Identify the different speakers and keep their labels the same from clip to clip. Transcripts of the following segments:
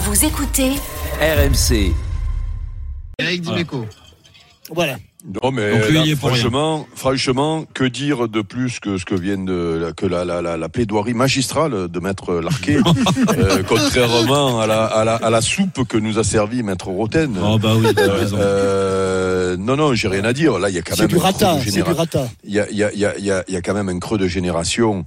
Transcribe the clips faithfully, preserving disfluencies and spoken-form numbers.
Speaker 1: Vous écoutez
Speaker 2: R M C.
Speaker 3: Eric Dimeco.
Speaker 4: Voilà.
Speaker 5: Non mais
Speaker 4: Donc, lui,
Speaker 5: là,
Speaker 4: il est pour
Speaker 5: franchement, franchement, que dire de plus que ce que vient de que la la la, la plaidoirie magistrale de Maître Larquet, euh, contrairement à la à la à la soupe que nous a servi Maître Roten.
Speaker 4: Oh bah oui, t'as raison.
Speaker 5: Euh, non non, j'ai rien à dire. Là, il y a quand
Speaker 4: C'est
Speaker 5: même
Speaker 4: du
Speaker 5: un creux
Speaker 4: rata,
Speaker 5: de
Speaker 4: c'est
Speaker 5: généra-
Speaker 4: du rata.
Speaker 5: Il y a il y a il y a il y a il y a quand même un creux de génération.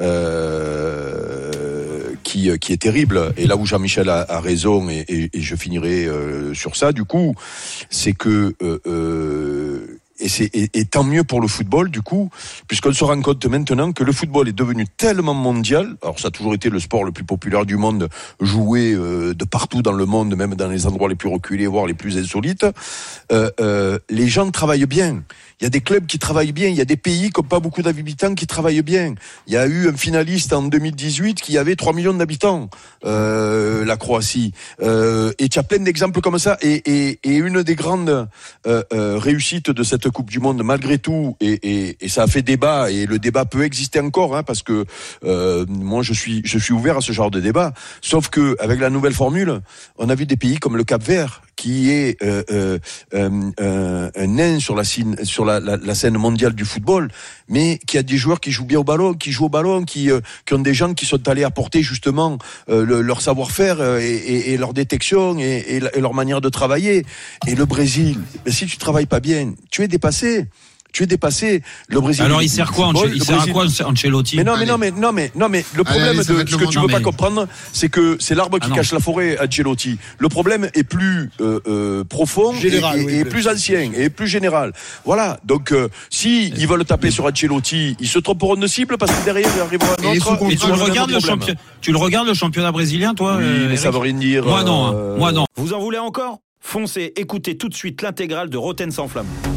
Speaker 5: Euh, Qui, qui est terrible. Et là où Jean-Michel a, a raison, et, et, et je finirai euh, sur ça, du coup, c'est que euh, euh, et, c'est, et, et tant mieux pour le football, du coup, puisqu'on se rend compte maintenant que le football est devenu tellement mondial. Alors ça a toujours été le sport le plus populaire du monde, joué euh, de partout dans le monde, même dans les endroits les plus reculés, voire les plus insolites. Euh, euh, les gens travaillent bien. Il y a des clubs qui travaillent bien. Il y a des pays qui n'ont pas beaucoup d'habitants qui travaillent bien. Il y a eu un finaliste en deux mille dix-huit qui avait trois millions d'habitants, euh, la Croatie. Euh, et tu as plein d'exemples comme ça. Et, et, et une des grandes euh, euh, réussites de cette Coupe du Monde, malgré tout, et, et, et ça a fait débat, et le débat peut exister encore, hein, parce que euh, moi je suis je suis ouvert à ce genre de débat. Sauf que avec la nouvelle formule, on a vu des pays comme le Cap-Vert, qui est euh, euh, euh, un nain sur la scène sur la, la, la scène mondiale du football, mais qui a des joueurs qui jouent bien au ballon, qui jouent au ballon, qui euh, qui ont des gens qui sont allés apporter justement euh, le, leur savoir-faire euh, et, et, et leur détection et, et, et leur manière de travailler. Et le Brésil, ben, si tu travailles pas bien, tu es dépassé. Tu es dépassé. Le Brésil.
Speaker 4: Alors il sert quoi,
Speaker 5: football,
Speaker 4: il sert à quoi Ancelotti?
Speaker 5: Mais non, mais non, mais non, mais non, mais le problème
Speaker 3: allez,
Speaker 5: de ce que tu veux pas
Speaker 4: mais...
Speaker 5: comprendre, c'est que c'est l'arbre qui
Speaker 4: ah
Speaker 5: cache la forêt, Ancelotti. Le problème est plus euh, euh, profond
Speaker 4: général,
Speaker 5: et, et,
Speaker 4: oui,
Speaker 5: et
Speaker 4: oui.
Speaker 5: plus ancien et plus général. Voilà. Donc euh, si ils veulent taper sur Ancelotti, ils se tromperont de cible parce que derrière il arrivera un autre.
Speaker 4: Et tu le regardes le championnat, tu le regardes le championnat brésilien, toi?
Speaker 5: Oui,
Speaker 4: euh,
Speaker 5: mais ça veut rien dire.
Speaker 4: Moi non, hein.
Speaker 5: euh...
Speaker 4: moi non.
Speaker 2: Vous en voulez encore ? Foncez, écoutez tout de suite l'intégrale de Roten sans flamme.